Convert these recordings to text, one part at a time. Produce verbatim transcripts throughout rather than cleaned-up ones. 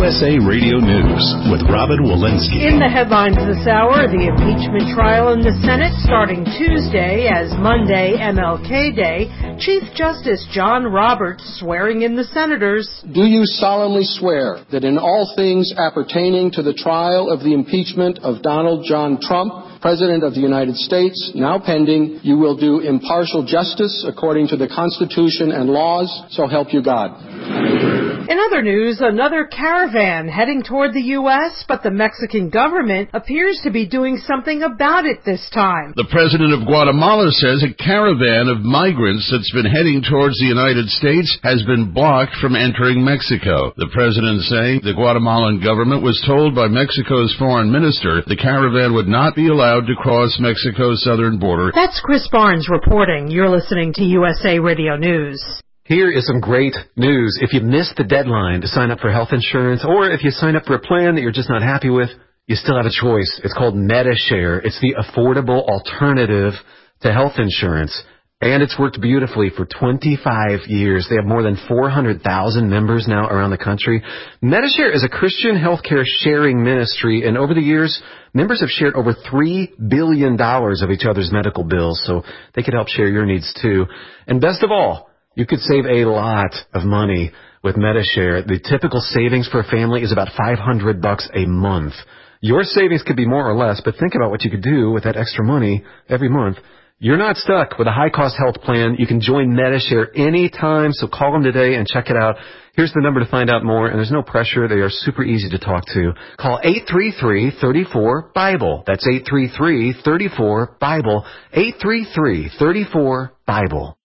S A Radio News with Robin Walensky. In the headlines this hour, the impeachment trial in the Senate starting Tuesday as Monday M L K Day. Chief Justice John Roberts swearing in the senators. Do you solemnly swear that in all things appertaining to the trial of the impeachment of Donald John Trump, President of the United States, now pending, you will do impartial justice according to the Constitution and laws, so help you God? In other news, another caravan heading toward the U S, but the Mexican government appears to be doing something about it this time. The president of Guatemala says a caravan of migrants that's been heading towards the United States has been blocked from entering Mexico. The president saying the Guatemalan government was told by Mexico's foreign minister the caravan would not be allowed to cross Mexico's southern border. That's Chris Barnes reporting. You're listening to U S A Radio News. Here is some great news. If you missed the deadline to sign up for health insurance, or if you sign up for a plan that you're just not happy with, you still have a choice. It's called Medi-Share. It's the affordable alternative to health insurance. And it's worked beautifully for twenty-five years. They have more than four hundred thousand members now around the country. Medi-Share is a Christian healthcare sharing ministry, and over the years, members have shared over three billion dollars of each other's medical bills, so they could help share your needs too. And best of all, you could save a lot of money with Medi-Share. The typical savings for a family is about five hundred bucks a month. Your savings could be more or less, but think about what you could do with that extra money every month. You're not stuck with a high-cost health plan. You can join Medi-Share anytime, so call them today and check it out. Here's the number to find out more, and there's no pressure. They are super easy to talk to. Call eight three three, three four, BIBLE. That's eight three three, three four, BIBLE. eight three three, three four, BIBLE.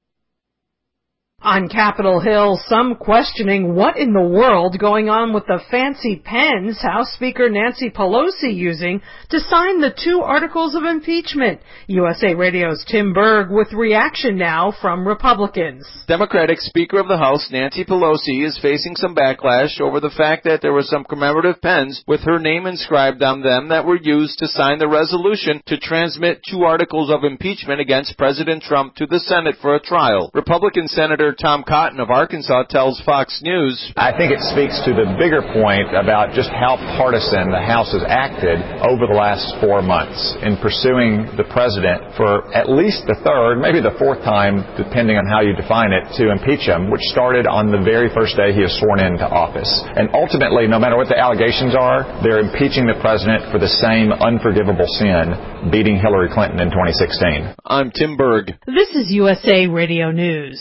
On Capitol Hill, some questioning what in the world going on with the fancy pens House Speaker Nancy Pelosi using to sign the two articles of impeachment. U S A Radio's Tim Berg with reaction now from Republicans. Democratic Speaker of the House Nancy Pelosi is facing some backlash over the fact that there were some commemorative pens with her name inscribed on them that were used to sign the resolution to transmit two articles of impeachment against President Trump to the Senate for a trial. Republican Senator Tom Cotton of Arkansas tells Fox News, I think it speaks to the bigger point about just how partisan the House has acted over the last four months in pursuing the president for at least the third, maybe the fourth time, depending on how you define it, to impeach him, which started on the very first day he was sworn into office. And ultimately, no matter what the allegations are, they're impeaching the president for the same unforgivable sin, beating Hillary Clinton in twenty sixteen. I'm Tim Berg. This is U S A Radio News.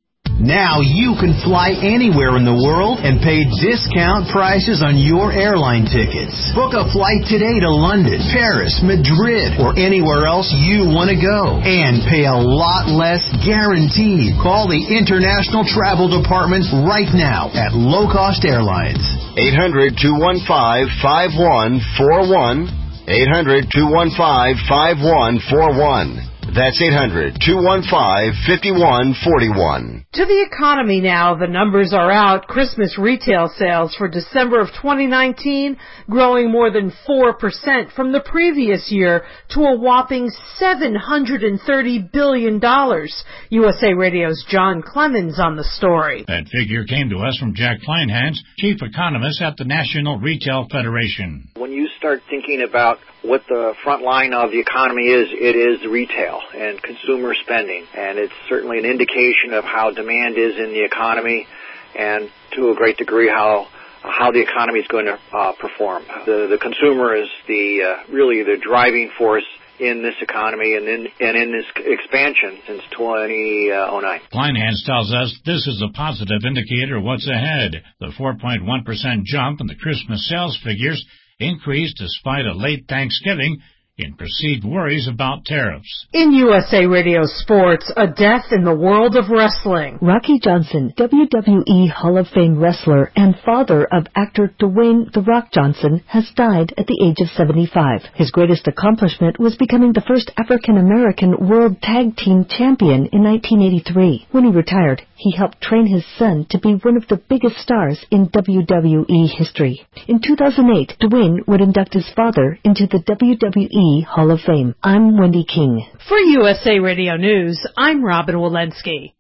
Now you can fly anywhere in the world and pay discount prices on your airline tickets. Book a flight today to London, Paris, Madrid, or anywhere else you want to go. And pay a lot less guaranteed. Call the International Travel Department right now at Low Cost Airlines. eight hundred, two one five, five one four one. eight hundred, two one five, five one four one. That's eight hundred, two one five, five one four one. To the economy now, the numbers are out. Christmas retail sales for December of twenty nineteen growing more than four percent from the previous year to a whopping seven hundred thirty billion dollars. U S A Radio's John Clemens on the story. That figure came to us from Jack Kleinhans, chief economist at the National Retail Federation. When you start thinking about what the front line of the economy is, it is retail and consumer spending. And it's certainly an indication of how demand is in the economy and to a great degree how how the economy is going to uh, perform. The, the consumer is the uh, really the driving force in this economy and in, and in this expansion since twenty oh nine. Kleinhans tells us this is a positive indicator of what's ahead. The four point one percent jump in the Christmas sales figures increased despite a late Thanksgiving in perceived worries about tariffs. In U S A Radio Sports, a death in the world of wrestling. Rocky Johnson, W W E Hall of Fame wrestler and father of actor Dwayne "The Rock" Johnson, has died at the age of seventy-five. His greatest accomplishment was becoming the first African-American World Tag Team Champion in nineteen eighty-three. When he retired, he helped train his son to be one of the biggest stars in W W E history. In two thousand eight, Dwayne would induct his father into the W W E Hall of Fame. I'm Wendy King. For U S A Radio News, I'm Robin Walensky.